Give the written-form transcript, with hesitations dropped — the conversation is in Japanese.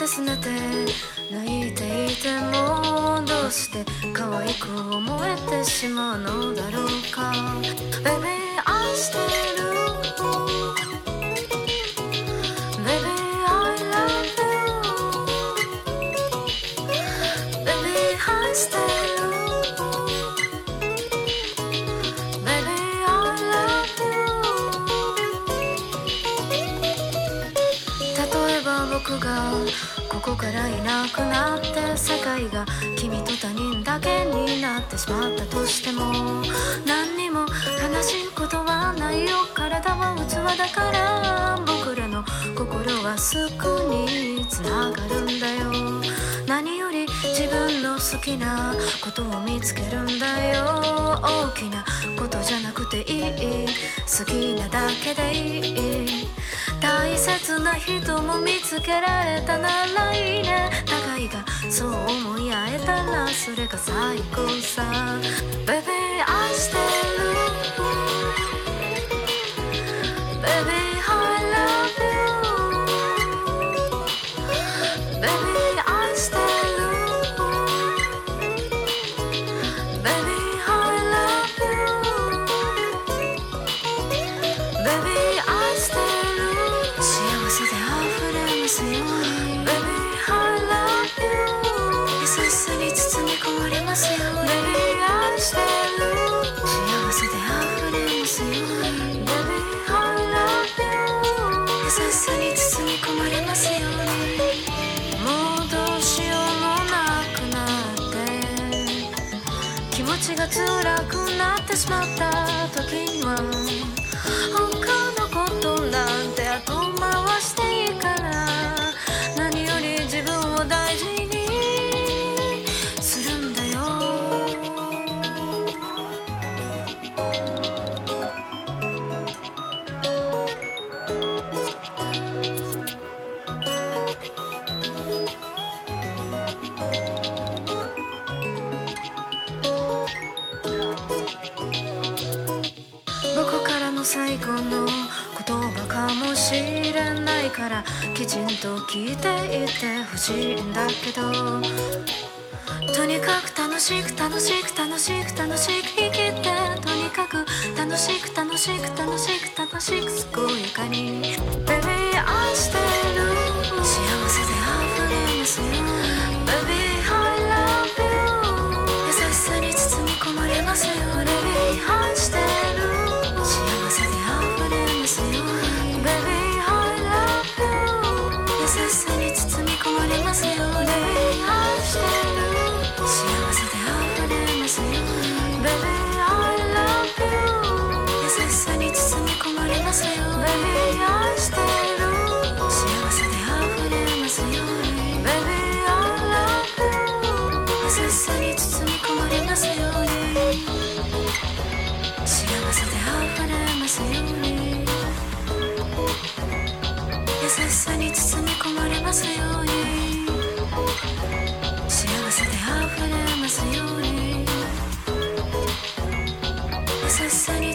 すねて泣いていてもどうして可愛く思えてしまうのだろうか。 Baby 愛してる Baby I love you Baby 愛してる Baby I love you 例えば僕がここからいなくなって世界が君と他人だけになってしまったとしても何にも悲しいことはないよ。体は器だから僕らの心はすぐにつながるんだよ。何より自分の好きなことを見つけるんだよ。大きなことじゃなくていい、好きなだけでいい。大切な人も見つけられたならいいね。互いがそう思い合えたらそれが最高さ。 Baby 愛してる Baby I love you Baby 愛してる Baby I love you Baby 愛してる幸せで溢れますように Baby I love you 優しさに包み込まれますように Baby 愛してる幸せで溢れますように Baby I love you 優しさに包み込まれますように。もうどうしようもなくなって気持ちが辛くなってしまった時には他のことなんて後回していいから、何より自分を大事にするんだよ。僕からの最後の言葉かもしれないからきちんと聞いていてほしいんだけど、とにかく楽しく楽しく楽しく楽しく生きて、とにかく楽しく楽しく楽しく楽しく健やかに Baby 愛してる幸せで溢れますよ Baby I love you 優しさに包み込まれますよ Baby 愛してる幸せで溢れますよ Baby I love you 優しさに包み込まれますよ Baby 愛してる幸せで溢れますよ Baby I love you 優しさに包み込まれますよ Baby 愛してる幸せで溢れますよ Baby I love you 優しさに包み込まれますように幸せで溢れますように優しさに包み込まれますように幸せで溢れますように優しさに